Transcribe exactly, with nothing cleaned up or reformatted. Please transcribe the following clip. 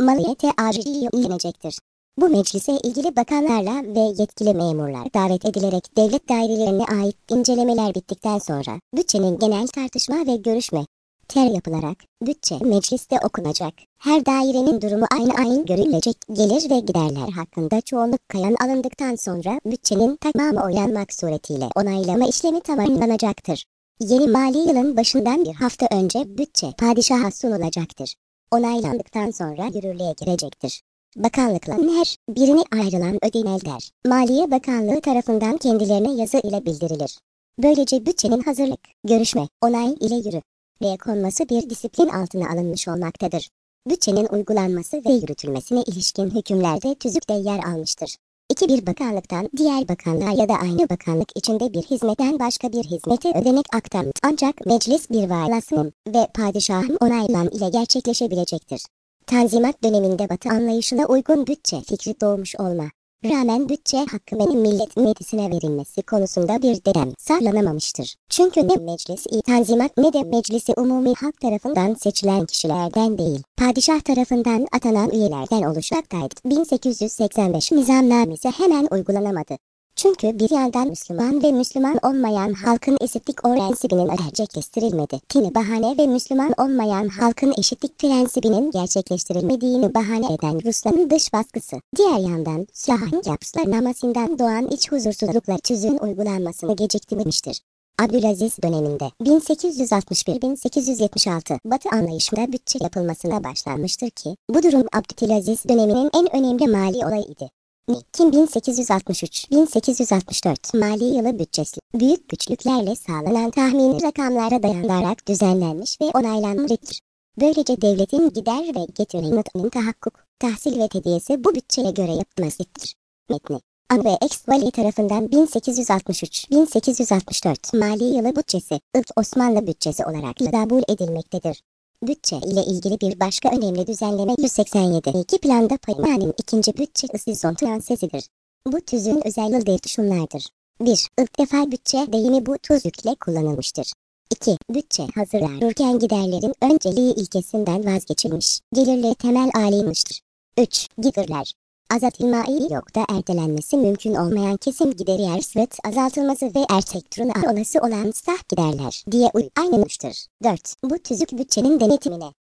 maliyete acil ilgilenecektir. Bu meclise ilgili bakanlarla ve yetkili memurlar davet edilerek devlet dairelerine ait incelemeler bittikten sonra bütçenin genel tartışma ve görüşme ter yapılarak bütçe mecliste okunacak. Her dairenin durumu aynı aynı görülecek. Gelir ve giderler hakkında çoğunluk kayan alındıktan sonra bütçenin tamamı oylanmak suretiyle onaylama işlemi tamamlanacaktır. Yeni mali yılın başından bir hafta önce bütçe padişaha sunulacaktır. Onaylandıktan sonra yürürlüğe girecektir. Bakanlıkların her birine ayrılan ödeneler, Maliye Bakanlığı tarafından kendilerine yazı ile bildirilir. Böylece bütçenin hazırlık, görüşme, onay ile yürürlüğe konması bir disiplin altına alınmış olmaktadır. Bütçenin uygulanması ve yürütülmesine ilişkin hükümlerde tüzükte yer almıştır. İki bir bakanlıktan diğer bakanlığa ya da aynı bakanlık içinde bir hizmetten başka bir hizmete ödenek aktarılır. Ancak meclis bir valasının ve padişahın onaylan ile gerçekleşebilecektir. Tanzimat döneminde Batı anlayışına uygun bütçe fikri doğmuş olma rağmen bütçe hakkı benim millet meclisine verilmesi konusunda bir dedem sağlanamamıştır. Çünkü ne meclis-i Tanzimat ne de meclisi umumi halk tarafından seçilen kişilerden değil, padişah tarafından atanan üyelerden oluşacaktaydı. bin sekiz yüz seksen beş nizamnamesi hemen uygulanamadı. Çünkü bir yandan Müslüman ve Müslüman olmayan halkın eşitlik prensibinin gerçekleştirilmedi. Kimi bahane ve Müslüman olmayan halkın eşitlik prensibinin gerçekleştirilmediğini bahane eden Rusların dış baskısı. Diğer yandan Şah'ın yapslanmasından doğan iç huzursuzlukla tüzüğün uygulanmasını geciktirmiştir. Abdülaziz döneminde bin sekiz yüz altmış bir - bin sekiz yüz yetmiş altı Batı anlayışında bütçe yapılmasına başlanmıştır ki bu durum Abdülaziz döneminin en önemli mali olayıydı. Kim bin sekiz yüz altmış üç - bin sekiz yüz altmış dört mali yılı bütçesi büyük güçlüklerle sağlanan tahmini rakamlara dayanarak düzenlenmiş ve onaylanmıştır. Böylece devletin gider ve getirilerinin tahakkuk, tahsil ve hediyesi bu bütçeye göre yapılmasıdır. Metni Anve Ex-Vali tarafından bin sekiz yüz altmış üç - bin sekiz yüz altmış dört mali yılı bütçesi, ilk Osmanlı bütçesi olarak kabul edilmektedir. Bütçe ile ilgili bir başka önemli düzenleme yüz seksen yedi iki planda paymanın ikinci bütçe ısızon transesidir. Bu tüzüğün özellikleri şunlardır. bir İlk defa bütçe deyimi bu tüzükle kullanılmıştır. iki Bütçe hazırlanırken giderlerin önceliği ilkesinden vazgeçilmiş, gelirleri temel alınmıştır. üç Giderler azaltılmayı yok da ertelenmesi mümkün olmayan kesim gideri yer sırt azaltılması ve ertek turuna olası olan sah giderler diye uyarlanmıştır. dört Bu tüzük bütçenin denetimine